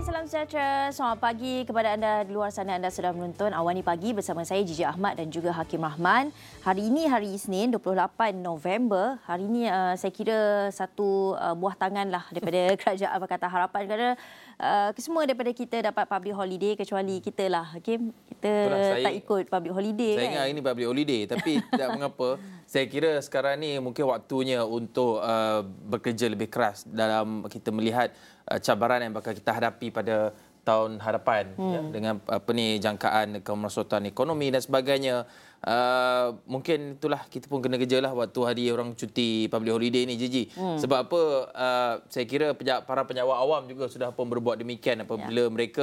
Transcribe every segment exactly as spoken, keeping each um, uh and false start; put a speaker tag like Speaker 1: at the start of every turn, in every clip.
Speaker 1: salam sejahtera. Selamat pagi kepada anda di luar sana. Anda sedang menonton Awani Pagi bersama saya Gigi Ahmad dan juga Hakim Rahman. Hari ini hari Isnin dua puluh lapan November. Hari ini uh, saya kira satu uh, buah tangan lah daripada Kerajaan Pakatan Harapan kerana uh, semua daripada kita dapat public holiday kecuali kita lah Hakim. Kita Itulah, saya, tak ikut public holiday.
Speaker 2: Saya
Speaker 1: kan?
Speaker 2: ingat hari ini public holiday tapi tidak mengapa. Saya kira sekarang ni mungkin waktunya untuk uh, bekerja lebih keras dalam kita melihat uh, cabaran yang bakal kita hadapi pada tahun hadapan hmm. ya, dengan apa ni jangkaan kemerosotan ekonomi dan sebagainya. Uh, mungkin itulah kita pun kena kerjalah waktu hari orang cuti public holiday ni Gigi. Hmm. Sebab apa uh, saya kira para penyawak awam juga sudah pun berbuat demikian apabila ya. mereka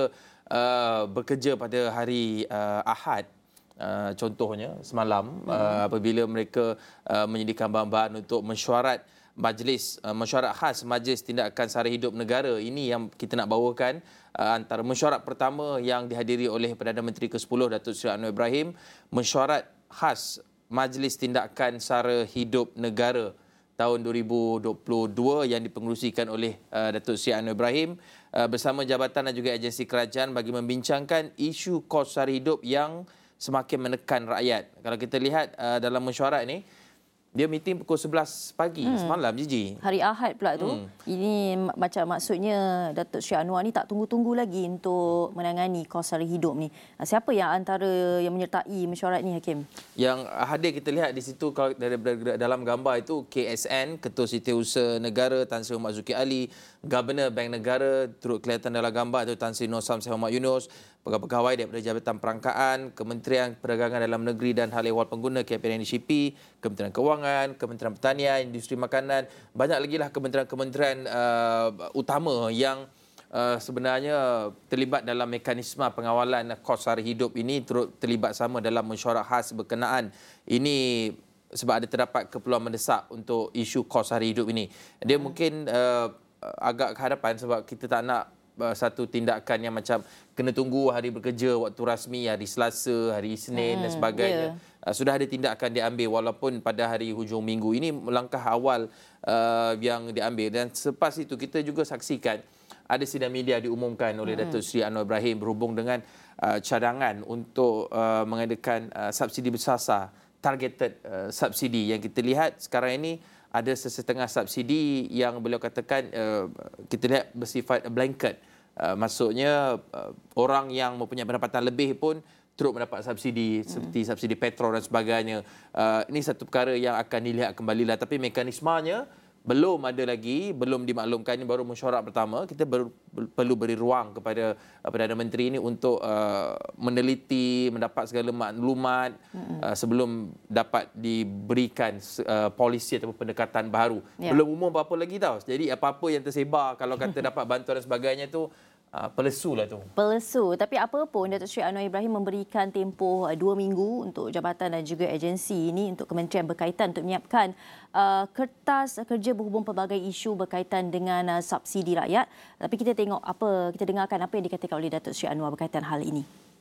Speaker 2: uh, bekerja pada hari uh, Ahad. Uh, contohnya semalam hmm. uh, apabila mereka uh, menyediakan bahan-bahan untuk mesyuarat majlis uh, mesyuarat khas Majlis Tindakan Sara Hidup Negara. Ini yang kita nak bawakan uh, antara mesyuarat pertama yang dihadiri oleh Perdana Menteri ke sepuluh Datuk Seri Anwar Ibrahim, mesyuarat khas Majlis Tindakan Sara Hidup Negara tahun dua ribu dua puluh dua yang dipengerusikan oleh uh, Datuk Seri Anwar Ibrahim uh, bersama jabatan dan juga agensi kerajaan bagi membincangkan isu kos sara hidup yang semakin menekan rakyat. Kalau kita lihat uh, dalam mesyuarat ni, dia meeting pukul sebelas pagi hmm. semalam, Gigi.
Speaker 1: Hari Ahad pula tu. Hmm. Ini macam maksudnya Datuk Seri Anwar ni tak tunggu-tunggu lagi untuk menangani kos sara hidup ni. Siapa yang antara yang menyertai mesyuarat ni, Hakim?
Speaker 2: Yang hadir kita lihat di situ kalau dari dalam gambar itu K S N, Ketua Setiausaha Negara Tan Sri Muhammad Zulkifli Ali, Governor Bank Negara turut kelihatan dalam gambar itu Tan Sri Nur Syamsi Muhammad Yunus, pegawai-pegawai daripada Jabatan Perangkaan, Kementerian Perdagangan Dalam Negeri dan Hal Ehwal Pengguna K P N D C P, Kementerian Kewangan, Kementerian Pertanian, Industri Makanan, banyak lagi lah kementerian-kementerian uh, utama yang uh, sebenarnya terlibat dalam mekanisme pengawalan kos sara hidup ini turut terlibat sama dalam mesyuarat khas berkenaan. Ini sebab ada terdapat keperluan mendesak untuk isu kos sara hidup ini. Dia hmm. mungkin uh, agak ke hadapan sebab kita tak nak satu tindakan yang macam kena tunggu hari bekerja waktu rasmi, hari Selasa, hari Isnin hmm, dan sebagainya. Yeah. Sudah ada tindakan diambil walaupun pada hari hujung minggu. Ini langkah awal uh, yang diambil. Dan selepas itu kita juga saksikan ada sidang media diumumkan oleh hmm. Datuk Seri Anwar Ibrahim berhubung dengan uh, cadangan untuk uh, mengadakan uh, subsidi bersasar, targeted uh, subsidi yang kita lihat sekarang ini. Ada sesetengah subsidi yang beliau katakan uh, kita lihat bersifat blanket. Uh, maksudnya uh, orang yang mempunyai pendapatan lebih pun turut mendapat subsidi hmm. seperti subsidi petrol dan sebagainya. Uh, ini satu perkara yang akan dilihat kembali lah. Tapi mekanismenya belum ada lagi, belum dimaklumkan. Ini baru mesyuarat pertama. Kita ber, ber, perlu beri ruang kepada uh, Perdana Menteri ini untuk uh, meneliti, mendapat segala maklumat hmm. uh, sebelum dapat diberikan uh, polisi ataupun pendekatan baru. Ya. Belum umum apa-apa lagi tau. Jadi apa-apa yang tersebar, kalau kata dapat bantuan dan sebagainya tu, Uh, pelesu lah tu.
Speaker 1: Pelesu. Tapi apa pun Datuk Seri Anwar Ibrahim memberikan tempoh uh, dua minggu untuk jabatan dan juga agensi ini untuk kementerian berkaitan untuk menyiapkan uh, kertas kerja berhubung pelbagai isu berkaitan dengan uh, subsidi rakyat. Tapi kita tengok apa, kita dengarkan apa yang dikatakan oleh Datuk Seri Anwar berkaitan hal ini.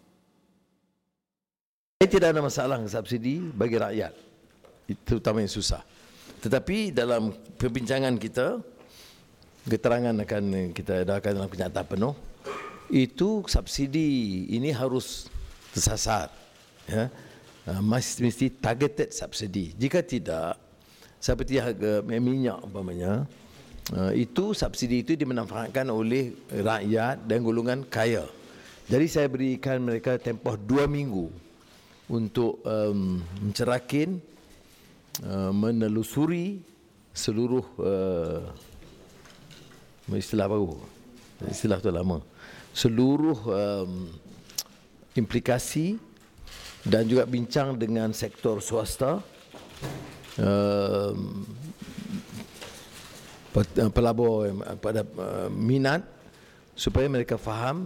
Speaker 3: Tidak ada masalah subsidi bagi rakyat. Itu terutama yang susah. Tetapi dalam perbincangan kita, keterangan akan kita edarkan dalam kenyataan penuh, itu subsidi ini harus tersasar, ya, mesti, mesti targeted subsidi. Jika tidak, seperti harga minyak umpamanya, itu subsidi itu dimanfaatkan oleh rakyat dan golongan kaya. Jadi saya berikan mereka tempoh dua minggu untuk um, mencerakin, uh, menelusuri seluruh uh, istilah baru, istilah tu lama, seluruh um, implikasi dan juga bincang dengan sektor swasta, um, pelabur pada uh, minat supaya mereka faham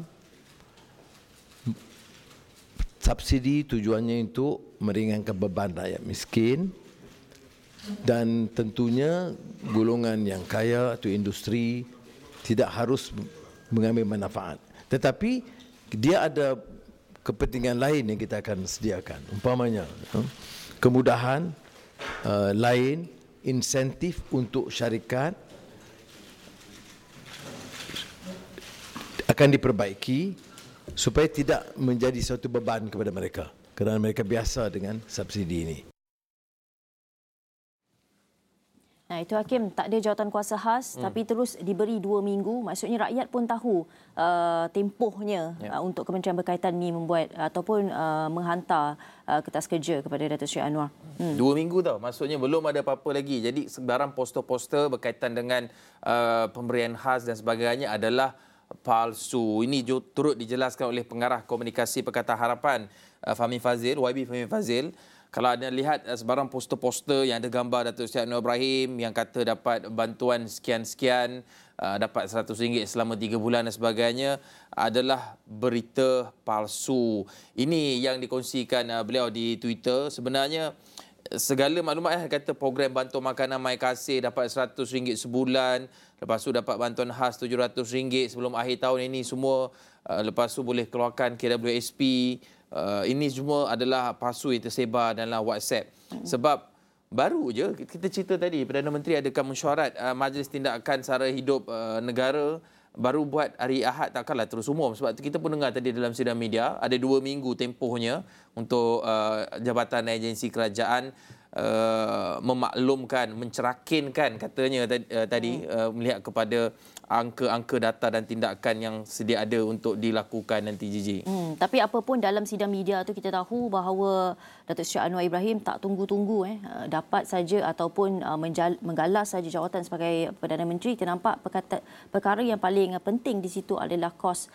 Speaker 3: subsidi tujuannya untuk meringankan beban rakyat miskin dan tentunya golongan yang kaya atau industri tidak harus mengambil manfaat. Tetapi dia ada kepentingan lain yang kita akan sediakan. Umpamanya kemudahan uh, lain, insentif untuk syarikat akan diperbaiki supaya tidak menjadi suatu beban kepada mereka kerana mereka biasa dengan subsidi ini.
Speaker 1: Nah, itu Hakim, tak ada jawatan kuasa khas hmm. tapi terus diberi dua minggu. Maksudnya rakyat pun tahu uh, tempohnya yeah. uh, untuk kementerian berkaitan ni membuat uh, ataupun uh, menghantar uh, kertas kerja kepada Datuk Seri Anwar.
Speaker 2: Hmm. Dua minggu tau, maksudnya belum ada apa-apa lagi. Jadi sebarang poster-poster berkaitan dengan uh, pemberian khas dan sebagainya adalah palsu. Ini turut dijelaskan oleh pengarah komunikasi Pakatan Harapan uh, Fahmi Fazil, Y B Fahmi Fazil. Kalau anda lihat sebarang poster-poster yang ada gambar Datuk Seri Anwar Ibrahim yang kata dapat bantuan sekian-sekian, dapat seratus ringgit selama tiga bulan dan sebagainya, adalah berita palsu. Ini yang dikongsikan beliau di Twitter. Sebenarnya segala maklumat yang kata program bantuan makanan My Kasih dapat seratus ringgit sebulan, lepas tu dapat bantuan khas tujuh ratus ringgit sebelum akhir tahun ini semua, lepas tu boleh keluarkan K W S P. Uh, ini semua adalah palsu yang tersebar dalam WhatsApp. Hmm. Sebab baru je kita cerita tadi Perdana Menteri adakan mesyuarat uh, Majlis Tindakan Sara Hidup uh, Negara baru buat hari Ahad, takkanlah terus umum. Sebab tu kita pun dengar tadi dalam sidang media ada dua minggu tempohnya untuk uh, jabatan dan agensi kerajaan uh, memaklumkan, mencerakinkan katanya uh, tadi uh, melihat kepada angka-angka data dan tindakan yang sedia ada untuk dilakukan nanti, Gigi.
Speaker 1: Hmm, tapi apapun dalam sidang media tu kita tahu bahawa Datuk Seri Anwar Ibrahim tak tunggu-tunggu eh dapat saja ataupun uh, menjal, menggalas saja jawatan sebagai Perdana Menteri. Kita nampak perkata, perkara yang paling penting di situ adalah kos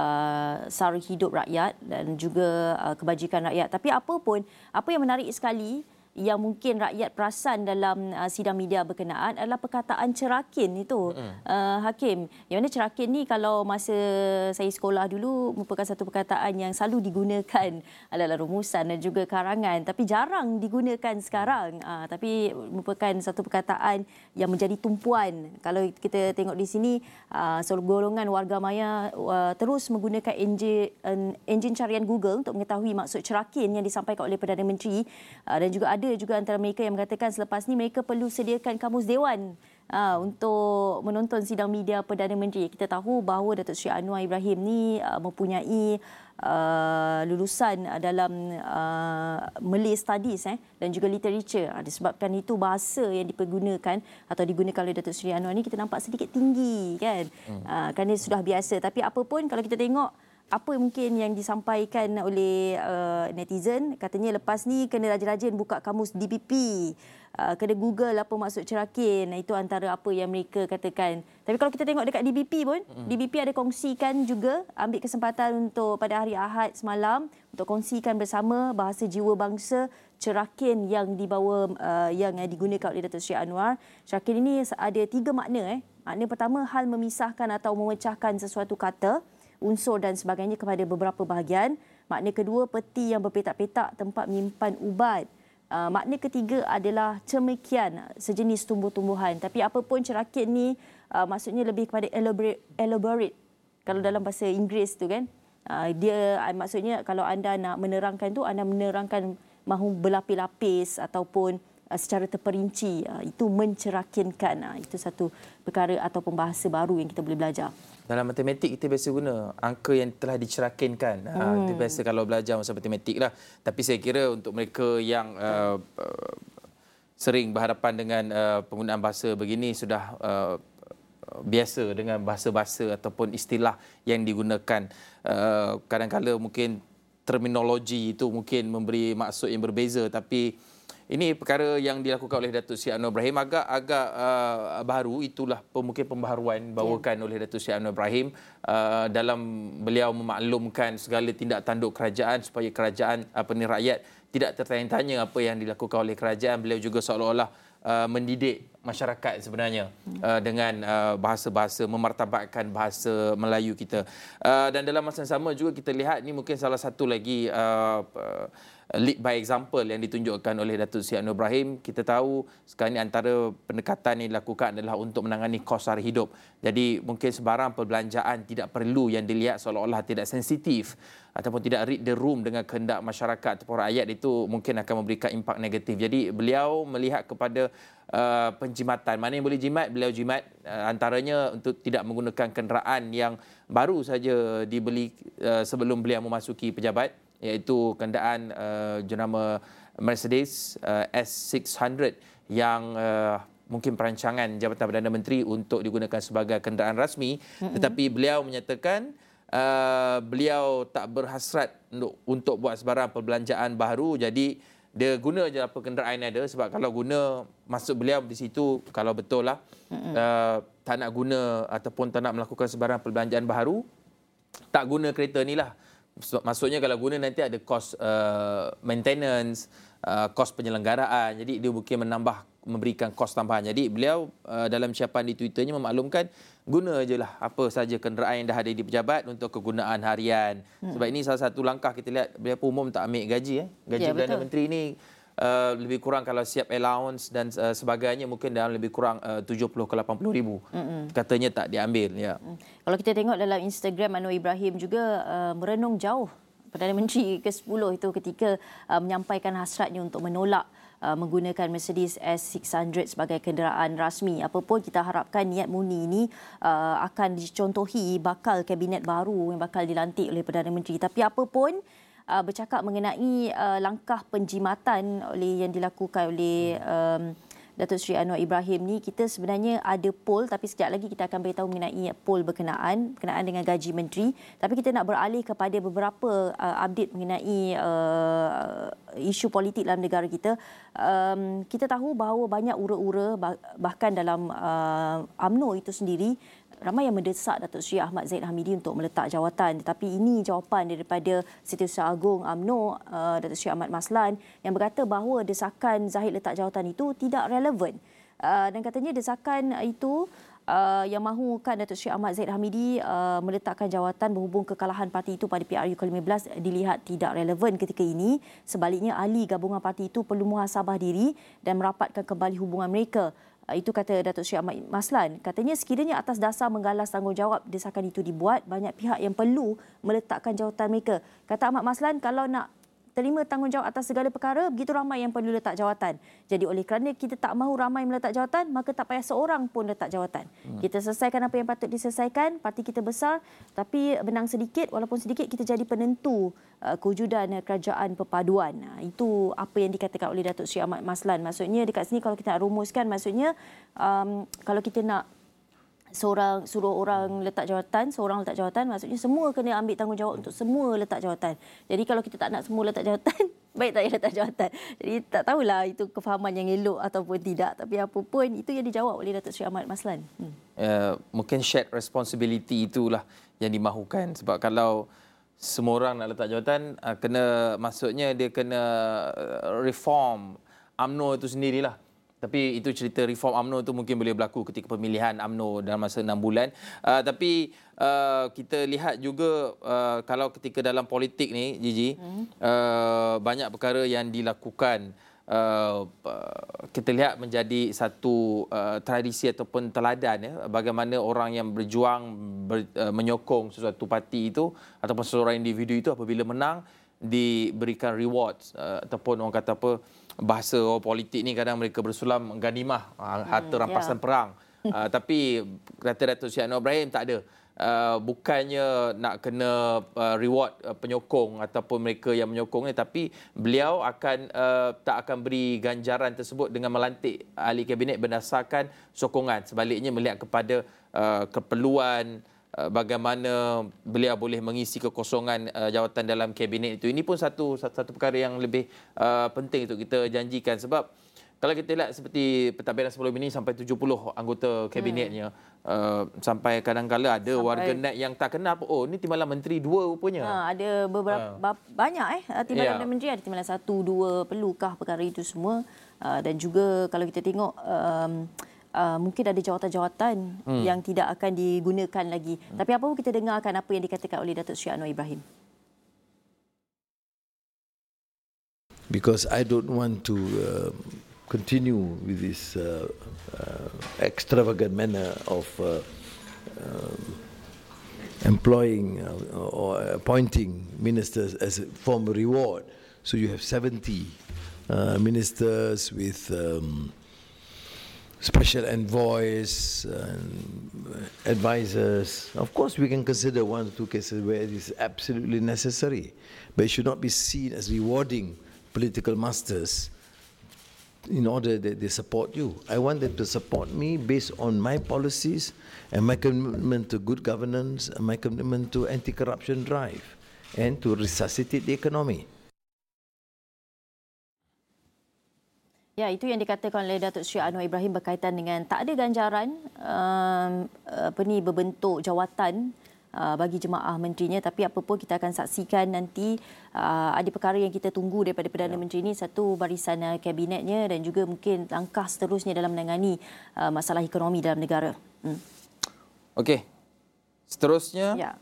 Speaker 1: uh, sara hidup rakyat dan juga uh, kebajikan rakyat. Tapi apapun, apa yang menarik sekali yang mungkin rakyat perasan dalam uh, sidang media berkenaan adalah perkataan cerakin itu, mm. uh, Hakim. Yang mana cerakin ni kalau masa saya sekolah dulu merupakan satu perkataan yang selalu digunakan adalah rumusan dan juga karangan, tapi jarang digunakan sekarang. Uh, tapi merupakan satu perkataan yang menjadi tumpuan. Kalau kita tengok di sini, uh, seluruh golongan warga maya uh, terus menggunakan enjin, uh, enjin carian Google untuk mengetahui maksud cerakin yang disampaikan oleh Perdana Menteri, uh, dan juga ada juga antara mereka yang mengatakan selepas ni mereka perlu sediakan kamus dewan uh, untuk menonton sidang media Perdana Menteri. Kita tahu bahawa Datuk Seri Anwar Ibrahim ni uh, mempunyai uh, lulusan dalam uh, Malay Studies eh, dan juga Literature. Uh, disebabkan itu bahasa yang dipergunakan atau digunakan oleh Datuk Seri Anwar ni kita nampak sedikit tinggi kan, hmm. uh, kerana sudah biasa. Tapi apa pun kalau kita tengok apa mungkin yang disampaikan oleh uh, netizen, katanya lepas ni kena rajin-rajin buka kamus D B P, uh, kena Google apa maksud cerakin. Itu antara apa yang mereka katakan. Tapi kalau kita tengok dekat D B P pun, mm. D B P ada kongsikan juga, ambil kesempatan untuk pada hari Ahad semalam untuk kongsikan bersama bahasa jiwa bangsa cerakin yang dibawa uh, yang digunakan oleh Datuk Seri Anwar. Cerakin ini ada tiga makna eh. Makna pertama, hal memisahkan atau memecahkan sesuatu kata, unsur dan sebagainya kepada beberapa bahagian. Makna kedua, peti yang berpetak-petak tempat menyimpan ubat. Uh, makna ketiga adalah cemekian, sejenis tumbuh-tumbuhan. Tapi apapun cerakin ni uh, maksudnya lebih kepada elaborate, elaborate. Kalau dalam bahasa Inggeris tu kan, uh, dia uh, maksudnya kalau anda nak menerangkan tu, anda menerangkan mahu berlapis-lapis ataupun uh, secara terperinci. Uh, itu mencerakinkan. Uh, itu satu perkara ataupun bahasa baru yang kita boleh belajar.
Speaker 2: Dalam matematik kita biasa guna angka yang telah dicerakinkan. Hmm. Ha, itu biasa kalau belajar masa matematik lah. Tapi saya kira untuk mereka yang uh, uh, sering berhadapan dengan uh, penggunaan bahasa begini sudah uh, biasa dengan bahasa-bahasa ataupun istilah yang digunakan. Uh, kadang-kadang mungkin terminologi itu mungkin memberi maksud yang berbeza, tapi ini perkara yang dilakukan oleh Datuk Seri Anwar Ibrahim agak agak uh, baru. Itulah mungkin pembaharuan dibawakan yeah. oleh Datuk Seri Anwar Ibrahim uh, dalam beliau memaklumkan segala tindak tanduk kerajaan supaya kerajaan apa ni rakyat tidak tertanya-tanya apa yang dilakukan oleh kerajaan. Beliau juga seolah-olah uh, mendidik masyarakat sebenarnya uh, dengan uh, bahasa-bahasa, memartabatkan bahasa Melayu kita. Uh, dan dalam masa yang sama juga kita lihat ni mungkin salah satu lagi uh, uh, lead by example yang ditunjukkan oleh Datuk Seri Anwar Ibrahim. Kita tahu sekarang ini antara pendekatan yang dilakukan adalah untuk menangani kos sara hidup. Jadi mungkin sebarang perbelanjaan tidak perlu yang dilihat seolah-olah tidak sensitif ataupun tidak read the room dengan kehendak masyarakat ataupun rakyat, itu mungkin akan memberikan impak negatif. Jadi beliau melihat kepada uh, penjimatan. Mana yang boleh jimat, beliau jimat. Uh, antaranya untuk tidak menggunakan kenderaan yang baru saja dibeli uh, sebelum beliau memasuki pejabat, iaitu kenderaan uh, jenama Mercedes uh, S six hundred yang uh, mungkin perancangan Jabatan Perdana Menteri untuk digunakan sebagai kenderaan rasmi. Mm-hmm. Tetapi beliau menyatakan Uh, beliau tak berhasrat untuk, untuk buat sebarang perbelanjaan baru. Jadi dia guna je apa kenderaan yang ada, sebab kalau guna, maksud beliau di situ kalau betul lah mm-hmm. uh, tak nak guna ataupun tak nak melakukan sebarang perbelanjaan baru, tak guna kereta ni lah. Maksudnya kalau guna nanti ada kos uh, maintenance, uh, kos penyelenggaraan. Jadi dia mungkin menambah, memberikan kos tambahan. Jadi beliau uh, dalam ucapan di Twitternya memaklumkan guna je lah apa saja kenderaan yang dah ada di pejabat untuk kegunaan harian. Hmm. Sebab ini salah satu langkah kita lihat beliau umum tak ambil gaji. Eh. Gaji ya, Perdana Menteri ni uh, lebih kurang kalau siap allowance dan uh, sebagainya mungkin dalam lebih kurang uh, tujuh puluh ke lapan puluh ribu. Hmm. Katanya tak diambil. Ya. Hmm.
Speaker 1: Kalau kita tengok dalam Instagram, Anwar Ibrahim juga uh, merenung jauh Perdana Menteri ke sepuluh itu ketika uh, menyampaikan hasratnya untuk menolak Uh, menggunakan Mercedes S six hundred sebagai kenderaan rasmi. Apapun kita harapkan niat murni ini uh, akan dicontohi bakal kabinet baru yang bakal dilantik oleh Perdana Menteri. Tapi apapun uh, bercakap mengenai uh, langkah penjimatan oleh yang dilakukan oleh um, Datuk Seri Anwar Ibrahim ni, kita sebenarnya ada poll, tapi sekejap lagi kita akan beritahu mengenai poll berkenaan berkenaan dengan gaji menteri. Tapi kita nak beralih kepada beberapa uh, update mengenai uh, isu politik dalam negara kita. Um, kita tahu bahawa banyak ura-ura, bahkan dalam uh, U M N O itu sendiri, ramai yang mendesak Datuk Seri Ahmad Zahid Hamidi untuk meletak jawatan. Tetapi ini jawapan daripada Setiausaha Agung U M N O, uh, Datuk Seri Ahmad Maslan, yang berkata bahawa desakan Zahid letak jawatan itu tidak relevan. Uh, dan katanya desakan itu uh, yang mahukan Datuk Seri Ahmad Zahid Hamidi uh, meletakkan jawatan berhubung kekalahan parti itu pada P R U ke lima belas dilihat tidak relevan ketika ini. Sebaliknya, ahli gabungan parti itu perlu muhasabah diri dan merapatkan kembali hubungan mereka. Itu kata Datuk Seri Ahmad Maslan. Katanya sekiranya atas dasar menggalas tanggungjawab desakan itu dibuat, banyak pihak yang perlu meletakkan jawatan mereka. Kata Ahmad Maslan, kalau nak terima tanggungjawab atas segala perkara, begitu ramai yang perlu letak jawatan. Jadi oleh kerana kita tak mahu ramai meletak jawatan, maka tak payah seorang pun letak jawatan. Hmm. Kita selesaikan apa yang patut diselesaikan, parti kita besar, tapi menang sedikit, walaupun sedikit kita jadi penentu uh, kewujudan kerajaan perpaduan. Nah, itu apa yang dikatakan oleh Datuk Seri Ahmad Maslan. Maksudnya dekat sini kalau kita nak rumuskan, maksudnya um, kalau kita nak seorang suruh orang letak jawatan, seorang letak jawatan, maksudnya semua kena ambil tanggungjawab untuk semua letak jawatan. Jadi kalau kita tak nak semua letak jawatan, baik tak payah letak jawatan. Jadi tak tahulah itu kefahaman yang elok ataupun tidak. Tapi apa pun itu yang dijawab oleh Datuk Seri Ahmad Maslan. Hmm.
Speaker 2: Uh, mungkin shared responsibility itulah yang dimahukan. Sebab kalau semua orang nak letak jawatan, uh, kena maksudnya dia kena reform U M N O itu sendirilah. Tapi itu cerita reform U M N O itu mungkin boleh berlaku ketika pemilihan U M N O dalam masa enam bulan. Uh, tapi uh, kita lihat juga uh, kalau ketika dalam politik ni, Gigi, hmm. uh, banyak perkara yang dilakukan. Uh, kita lihat menjadi satu uh, tradisi ataupun teladan, ya, bagaimana orang yang berjuang ber, uh, menyokong sesuatu parti itu ataupun seorang individu itu apabila menang diberikan rewards uh, ataupun orang kata apa, bahasa orang politik ni kadang mereka bersulam ganimah, harta hmm, rampasan yeah. perang. Uh, tapi kata Datuk Seri Anwar Ibrahim tak ada. Uh, bukannya nak kena uh, reward uh, penyokong ataupun mereka yang menyokong ni, tapi beliau akan uh, tak akan beri ganjaran tersebut dengan melantik ahli kabinet berdasarkan sokongan. Sebaliknya melihat kepada uh, keperluan, bagaimana beliau boleh mengisi kekosongan uh, jawatan dalam kabinet itu. Ini pun satu satu perkara yang lebih uh, penting untuk kita janjikan, sebab kalau kita lihat seperti pentadbiran sebelum ini sampai tujuh puluh anggota kabinetnya, hmm. uh, sampai kadang-kala ada sampai warganet yang tak kenal apa, oh ni timbalan menteri dua rupanya. Ha,
Speaker 1: ada beberapa ha. banyak eh timbalan yeah. menteri, ada timbalan satu dua, perlukah perkara itu semua. Uh, dan juga kalau kita tengok um, Uh, mungkin ada jawatan-jawatan hmm. yang tidak akan digunakan lagi. Hmm. Tapi apa pun kita dengarkan apa yang dikatakan oleh Datuk Seri Anwar Ibrahim.
Speaker 3: because I don't want to uh, continue with this uh, uh, extravagant manner of uh, uh, employing uh, or appointing ministers as a form of reward. So you have seventy uh, ministers with um, special envoys and advisors. Of course, we can consider one or two cases where it is absolutely necessary, but it should not be seen as rewarding political masters in order that they support you. I want them to support me based on my policies and my commitment to good governance and my commitment to anti-corruption drive and to resuscitate the economy.
Speaker 1: Ya, itu yang dikatakan oleh Datuk Seri Anwar Ibrahim berkaitan dengan tak ada ganjaran um, apa ni berbentuk jawatan uh, bagi jemaah menterinya, tapi apa pun kita akan saksikan nanti uh, ada perkara yang kita tunggu daripada Perdana ya. Menteri ini, satu barisan uh, kabinetnya dan juga mungkin langkah seterusnya dalam menangani uh, masalah ekonomi dalam negara. Hmm.
Speaker 2: Okey. Seterusnya.
Speaker 1: Ya.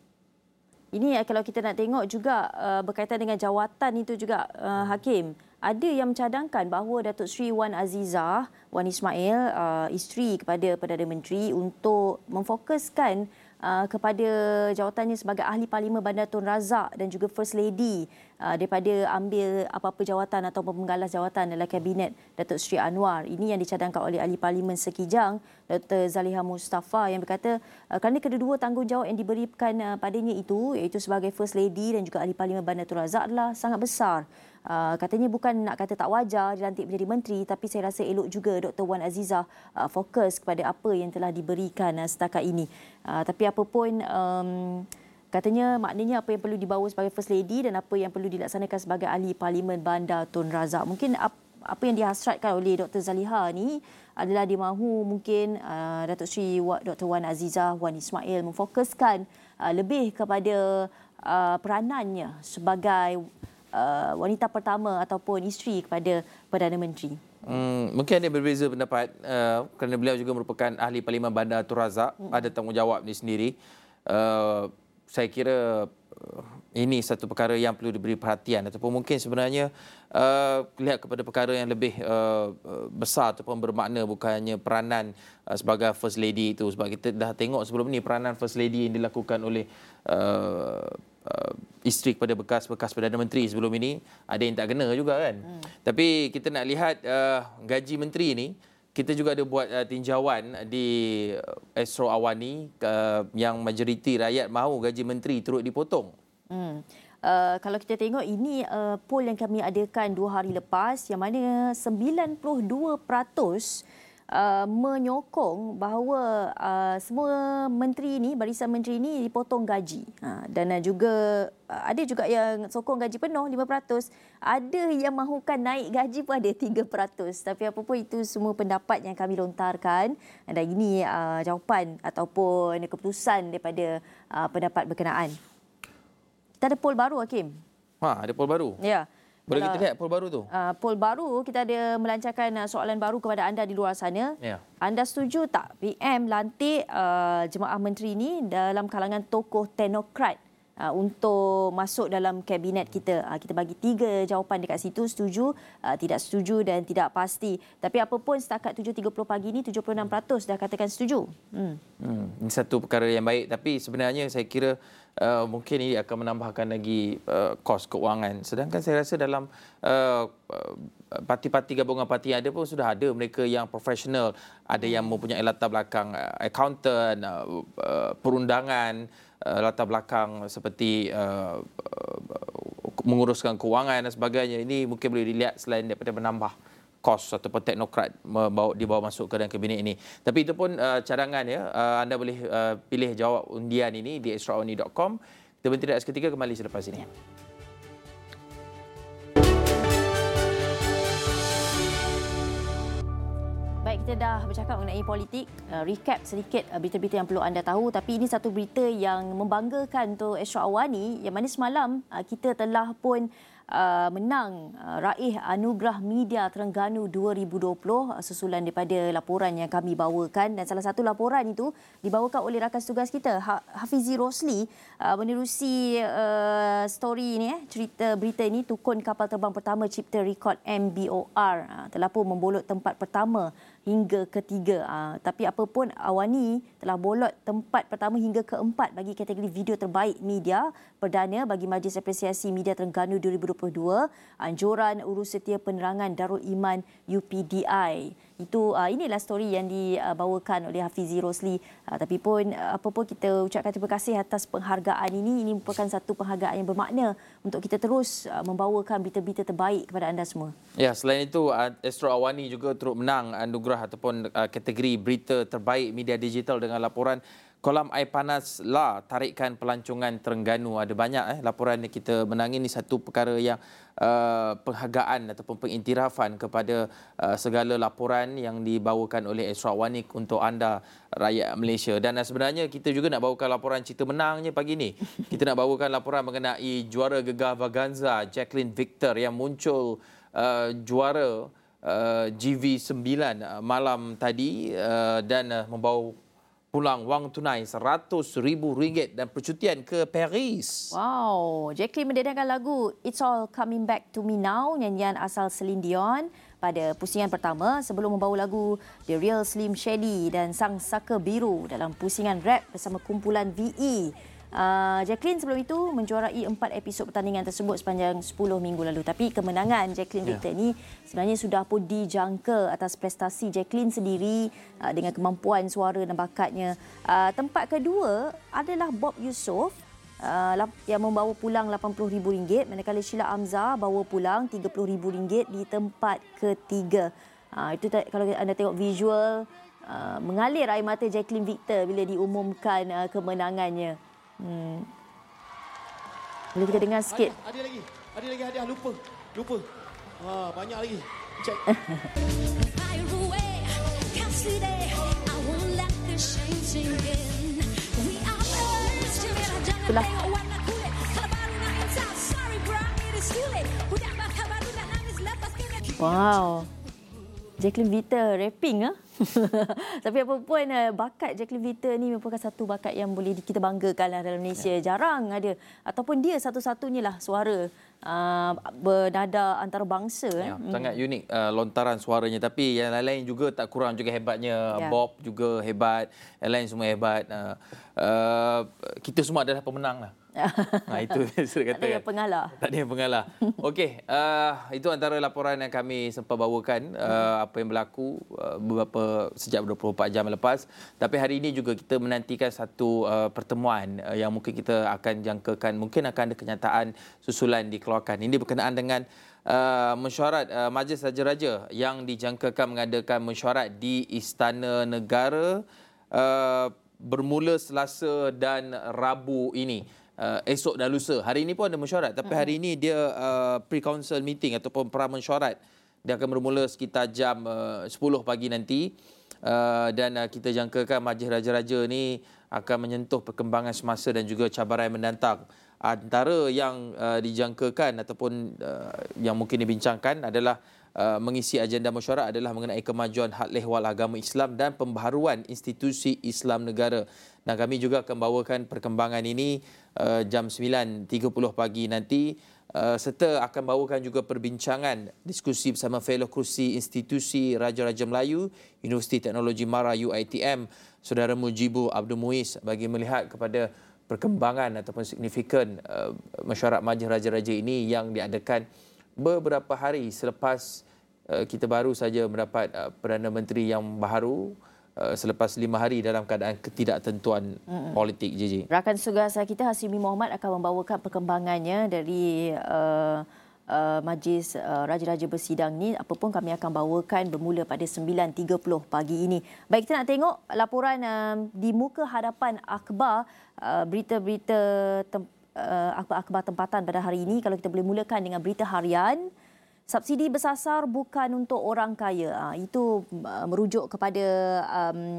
Speaker 1: Ini kalau kita nak tengok juga uh, berkaitan dengan jawatan itu juga uh, Hakim. Ada yang mencadangkan bahawa Datuk Seri Wan Azizah, Wan Ismail, uh, isteri kepada Perdana Menteri untuk memfokuskan uh, kepada jawatannya sebagai Ahli Parlimen Bandar Tun Razak dan juga First Lady uh, daripada ambil apa-apa jawatan atau menggalas jawatan dalam Kabinet Datuk Seri Anwar. Ini yang dicadangkan oleh Ahli Parlimen Sekijang, Doktor Zaliha Mustafa, yang berkata uh, kerana kedua-dua tanggungjawab yang diberikan uh, padanya itu, iaitu sebagai First Lady dan juga Ahli Parlimen Bandar Tun Razak adalah sangat besar. Uh, katanya bukan nak kata tak wajar dilantik menjadi menteri, tapi saya rasa elok juga Doktor Wan Azizah uh, fokus kepada apa yang telah diberikan uh, setakat ini. Uh, tapi apa pun um, katanya maknanya apa yang perlu dibawa sebagai First Lady dan apa yang perlu dilaksanakan sebagai Ahli Parlimen Bandar Tun Razak. Mungkin ap, apa yang dihasratkan oleh Doktor Zaliha ni adalah dia mahu mungkin uh, Datuk Seri Doktor Wan Azizah, Wan Ismail memfokuskan uh, lebih kepada uh, peranannya sebagai Uh, wanita pertama ataupun isteri kepada Perdana Menteri.
Speaker 2: Hmm, mungkin ada berbeza pendapat uh, kerana beliau juga merupakan Ahli Parlimen Bandar Tun Razak, hmm. ada tanggungjawab ni sendiri. Uh, saya kira uh, ini satu perkara yang perlu diberi perhatian ataupun mungkin sebenarnya uh, lihat kepada perkara yang lebih uh, besar ataupun bermakna, bukannya peranan uh, sebagai First Lady itu, sebab kita dah tengok sebelum ni peranan First Lady yang dilakukan oleh uh, Uh, isteri kepada bekas-bekas Perdana Menteri sebelum ini, ada yang tak kena juga kan. Hmm. Tapi kita nak lihat uh, gaji menteri ni, kita juga ada buat uh, tinjauan di uh, Astro Awani uh, yang majoriti rakyat mahu gaji menteri turut dipotong. Hmm.
Speaker 1: Uh, kalau kita tengok ini uh, poll yang kami adakan dua hari lepas, yang mana sembilan puluh dua peratus Uh, menyokong bahawa uh, semua menteri ini, barisan menteri ini dipotong gaji. Ha, dan uh, juga uh, ada juga yang sokong gaji penuh lima peratus. Ada yang mahukan naik gaji pun ada tiga peratus. Tapi apa pun itu semua pendapat yang kami lontarkan, dan ini uh, jawapan ataupun keputusan daripada uh, pendapat berkenaan. Kita ada poll baru, Hakim.
Speaker 2: Ha, ada poll baru?
Speaker 1: Ya.
Speaker 2: Boleh kita lihat poll baru tu?
Speaker 1: Uh, poll baru, kita ada melancarkan uh, soalan baru kepada anda di luar sana. Yeah. Anda setuju tak P M lantik uh, jemaah menteri ini dalam kalangan tokoh teknokrat uh, untuk masuk dalam kabinet kita? Uh, kita bagi tiga jawapan dekat situ, setuju, uh, tidak setuju dan tidak pasti. Tapi apa pun setakat tujuh tiga puluh pagi ini, tujuh puluh enam peratus dah katakan setuju. Hmm. Hmm,
Speaker 2: ini satu perkara yang baik, tapi sebenarnya saya kira Uh, mungkin ini akan menambahkan lagi uh, kos keuangan. Sedangkan saya rasa dalam uh, parti-parti gabungan parti yang ada pun sudah ada mereka yang profesional, ada yang mempunyai latar belakang uh, accountant, uh, uh, perundangan, uh, latar belakang seperti uh, uh, menguruskan keuangan dan sebagainya. Ini mungkin boleh dilihat selain daripada menambah kos ataupun teknokrat membawa dibawa masuk ke dalam kabinet ini. Tapi itu pun uh, cadangan ya. Uh, anda boleh uh, pilih jawab undian ini di extraordinary dot com. Kita berhenti rehat seketika, kembali selepas ini.
Speaker 1: Baik, kita dah bercakap mengenai politik. Uh, recap sedikit uh, berita-berita yang perlu anda tahu. Tapi ini satu berita yang membanggakan untuk Astro Awani, yang mana semalam uh, kita telah pun uh, menang uh, raih Anugerah Media Terengganu dua ribu dua puluh uh, susulan daripada laporan yang kami bawakan, dan salah satu laporan itu dibawakan oleh rakan tugas kita ha- Hafizi Rosli uh, menerusi uh, story ini eh, cerita berita ini. Tukun kapal terbang pertama cipta rekod M B O R uh, telah pun membolot tempat pertama hingga ketiga. Uh, tapi apapun, Awani telah bolot tempat pertama hingga keempat bagi kategori video terbaik media perdana bagi Majlis Apresiasi Media Terengganu dua ribu dua puluh dua, Anjuran Urusetia Penerangan Darul Iman U P D I. Itu uh, inilah story yang dibawakan oleh Hafizi Rosli. Uh, tapi pun uh, apa pun kita ucapkan terima kasih atas penghargaan ini. Ini merupakan satu penghargaan yang bermakna untuk kita terus uh, membawakan berita-berita terbaik kepada anda semua.
Speaker 2: Ya, selain itu Astro Awani juga turut menang anugerah ataupun uh, kategori berita terbaik media digital dengan laporan Kolam Air Panas La Tarikan Pelancongan Terengganu. Ada banyak eh laporan yang kita menangi. Ini satu perkara yang uh, penghargaan ataupun pengiktirafan kepada uh, segala laporan yang dibawakan oleh Astro Awani untuk anda rakyat Malaysia. Dan uh, sebenarnya kita juga nak bawakan laporan cerita menangnya pagi ini. Kita nak bawakan laporan mengenai juara Gegar Vaganza Jacqueline Victor yang muncul uh, juara uh, G V sembilan uh, malam tadi uh, dan uh, membawa pulang wang tunai seratus ribu ringgit dan percutian ke Paris.
Speaker 1: Wow, Jacqueline mendedahkan lagu It's All Coming Back to Me Now, nyanyian asal Celine Dion pada pusingan pertama sebelum membawa lagu The Real Slim Shady dan Sang Saka Biru dalam pusingan rap bersama kumpulan V E. Uh, Jacqueline sebelum itu menjuarai empat episod pertandingan tersebut sepanjang sepuluh minggu lalu. Tapi kemenangan Jacqueline yeah. Victor ini sebenarnya sudah pun dijangka atas prestasi Jacqueline sendiri uh, dengan kemampuan suara dan bakatnya. Uh, tempat kedua adalah Bob Yusof uh, yang membawa pulang lapan puluh ribu ringgit, manakala Sheila Amza bawa pulang tiga puluh ribu ringgit di tempat ketiga. Uh, itu kalau anda tengok visual, uh, mengalir air mata Jacqueline Victor bila diumumkan uh, kemenangannya. Hmm. Boleh kita dengar sikit.
Speaker 4: Ada, ada lagi. Ada lagi hadiah. Lupa. Lupa. Ha, banyak lagi. Cek.
Speaker 1: Itulah. Wow. Jacqueline Victor rapping ah. Tapi apa pun bakat Jacqueline Victor ni merupakan satu bakat yang boleh kita banggakan lah dalam Malaysia. Ya. Jarang ada ataupun dia satu-satunya lah suara uh, bernada antarabangsa.
Speaker 2: Ya,
Speaker 1: eh.
Speaker 2: sangat unik uh, lontaran suaranya, tapi yang lain-lain juga tak kurang juga hebatnya. Ya. Bob juga hebat, yang lain semua hebat. Uh, uh, kita semua adalah pemenang lah. Nah, itu saya kata.
Speaker 1: Tak ada yang pengalah.
Speaker 2: Tak ada yang pengalah. Okey, uh, itu antara laporan yang kami sempat bawakan uh, apa yang berlaku uh, beberapa sejak dua puluh empat jam lepas. Tapi hari ini juga kita menantikan satu uh, pertemuan uh, yang mungkin kita akan jangkakan, mungkin akan ada kenyataan susulan dikeluarkan. Ini berkenaan dengan uh, mesyuarat uh, Majlis Raja-Raja yang dijangkakan mengadakan mesyuarat di Istana Negara uh, bermula Selasa dan Rabu ini. Uh, esok dan lusa. Hari ini pun ada mesyuarat, tapi hari ini dia uh, pre-council meeting ataupun pra-mesyuarat. Dia akan bermula sekitar jam uh, sepuluh pagi nanti. Uh, dan uh, kita jangkakan Majlis Raja-Raja ni akan menyentuh perkembangan semasa dan juga cabaran mendatang. Antara yang uh, dijangkakan ataupun uh, yang mungkin dibincangkan adalah Uh, mengisi agenda mesyuarat adalah mengenai kemajuan hak ehwal agama Islam dan pembaharuan institusi Islam negara. Dan kami juga akan bawakan perkembangan ini uh, jam sembilan tiga puluh pagi nanti, uh, serta akan bawakan juga perbincangan diskusi bersama fellow kursi institusi Raja-Raja Melayu, Universiti Teknologi Mara U I T M, Saudara Mujibu Abdul Muiz, bagi melihat kepada perkembangan ataupun signifikan uh, mesyuarat Majlis Raja-Raja ini yang diadakan beberapa hari selepas uh, kita baru saja mendapat uh, Perdana Menteri yang baru uh, selepas lima hari dalam keadaan ketidaktentuan mm-hmm. politik. J J. Rakan
Speaker 1: tugas kita Hasimi Mohamad akan membawakan perkembangannya dari uh, uh, Majlis uh, Raja-Raja bersidang ni. Apapun kami akan bawakan bermula pada sembilan tiga puluh pagi ini. Baik, kita nak tengok laporan uh, di muka hadapan akhbar, uh, berita-berita tem- Uh, akhbar tempatan pada hari ini. Kalau kita boleh mulakan dengan berita harian, subsidi bersasar bukan untuk orang kaya. Uh, itu uh, merujuk kepada um,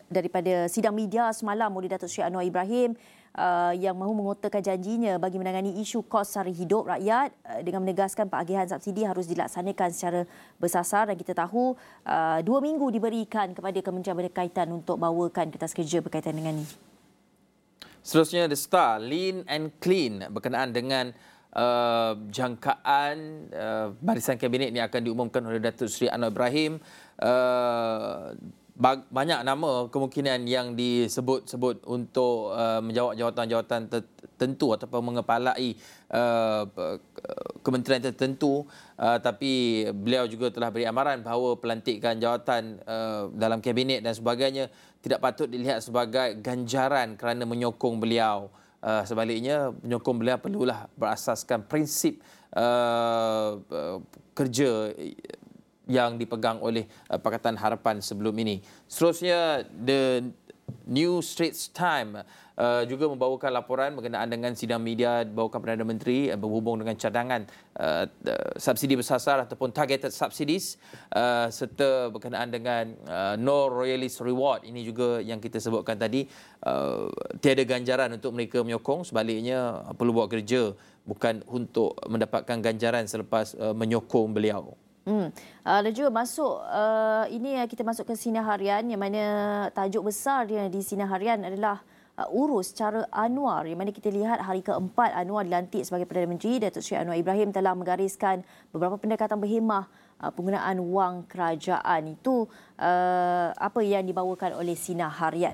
Speaker 1: daripada sidang media semalam oleh Datuk Seri Anwar Ibrahim uh, yang mahu mengotakan janjinya bagi menangani isu kos sara hidup rakyat uh, dengan menegaskan penagihan subsidi harus dilaksanakan secara bersasar, dan kita tahu uh, dua minggu diberikan kepada kementerian berkaitan untuk bawakan kertas kerja berkaitan dengan ini.
Speaker 2: Seterusnya, The Star, Lean and Clean berkenaan dengan uh, jangkaan uh, barisan kabinet ini akan diumumkan oleh Datuk Seri Anwar Ibrahim. Uh, banyak nama kemungkinan yang disebut-sebut untuk uh, menjawab jawatan-jawatan tertentu ataupun mengepalai uh, kementerian tertentu, uh, tapi beliau juga telah beri amaran bahawa pelantikan jawatan uh, dalam kabinet dan sebagainya tidak patut dilihat sebagai ganjaran kerana menyokong beliau. Uh, sebaliknya, menyokong beliau perlulah berasaskan prinsip uh, uh, kerja yang dipegang oleh uh, Pakatan Harapan sebelum ini. Seterusnya, The New Straits Times uh, juga membawakan laporan berkenaan dengan sidang media dibawakan Perdana Menteri uh, berhubung dengan cadangan uh, subsidi bersasar ataupun targeted subsidies uh, serta berkenaan dengan uh, no royalist reward. Ini juga yang kita sebutkan tadi, uh, tiada ganjaran untuk mereka menyokong, sebaliknya uh, perlu buat kerja bukan untuk mendapatkan ganjaran selepas uh, menyokong beliau.
Speaker 1: Hmm. Uh, dan juga masuk, uh, ini kita masuk ke Sinar Harian yang mana tajuk besar dia di Sinar Harian adalah uh, urus cara Anwar, yang mana kita lihat hari keempat Anwar dilantik sebagai Perdana Menteri. Datuk Seri Anwar Ibrahim telah menggariskan beberapa pendekatan berhemah uh, penggunaan wang kerajaan. Itu uh, apa yang dibawakan oleh Sinar Harian.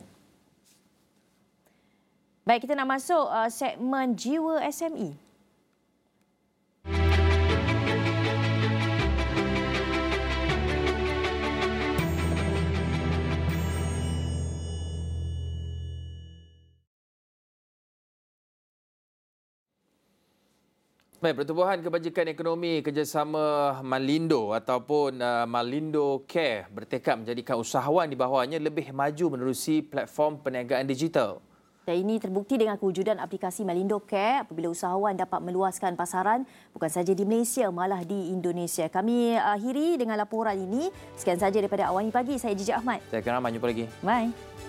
Speaker 1: Baik, kita nak masuk uh, segmen Jiwa S M E.
Speaker 2: Baik, Pertubuhan Kebajikan Ekonomi Kerjasama Malindo ataupun uh, Malindo Care bertekad menjadikan usahawan di bawahnya lebih maju menerusi platform perniagaan digital.
Speaker 1: Dan ini terbukti dengan kewujudan aplikasi Malindo Care apabila usahawan dapat meluaskan pasaran bukan saja di Malaysia, malah di Indonesia. Kami akhiri dengan laporan ini. Sekian saja daripada Awani Pagi. Saya Jijik Ahmad.
Speaker 2: Saya Rahman, jumpa lagi.
Speaker 1: Bye.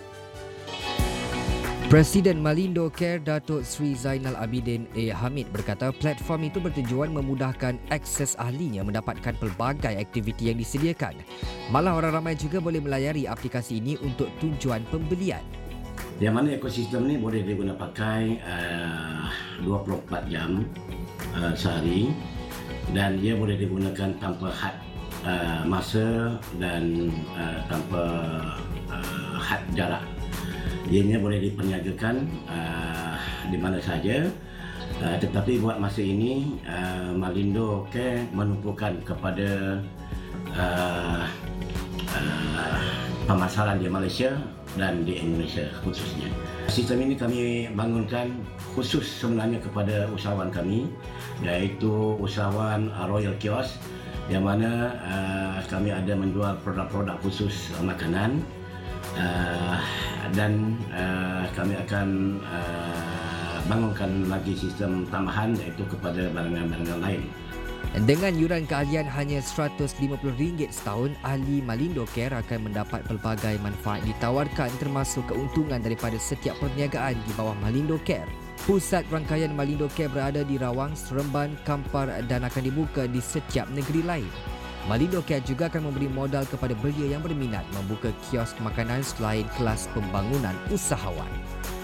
Speaker 5: Presiden Malindo Care Datuk Seri Zainal Abidin A. Hamid berkata platform itu bertujuan memudahkan akses ahlinya mendapatkan pelbagai aktiviti yang disediakan. Malah orang ramai juga boleh melayari aplikasi ini untuk tujuan pembelian.
Speaker 6: Yang mana ekosistem ni boleh diguna pakai uh, dua puluh empat jam uh, sehari, dan ia boleh digunakan tanpa had uh, masa dan uh, tanpa uh, had jarak. Ianya boleh diperniagakan uh, di mana saja, uh, tetapi buat masa ini uh, Malindo Care menumpukan kepada uh, uh, pemasaran di Malaysia dan di Indonesia khususnya. Sistem ini kami bangunkan khusus sebenarnya kepada usahawan kami, iaitu usahawan Royal Kiosk, yang mana uh, kami ada menjual produk-produk khusus makanan. Uh, dan uh, kami akan uh, bangunkan lagi sistem tambahan, iaitu kepada barangan-barangan lain.
Speaker 5: Dengan yuran keahlian hanya seratus lima puluh ringgit setahun, ahli Malindo Care akan mendapat pelbagai manfaat ditawarkan termasuk keuntungan daripada setiap perniagaan di bawah Malindo Care. Pusat rangkaian Malindo Care berada di Rawang, Seremban, Kampar dan akan dibuka di setiap negeri lain. Malindo Care juga akan memberi modal kepada belia yang berminat membuka kios makanan selain kelas pembangunan usahawan.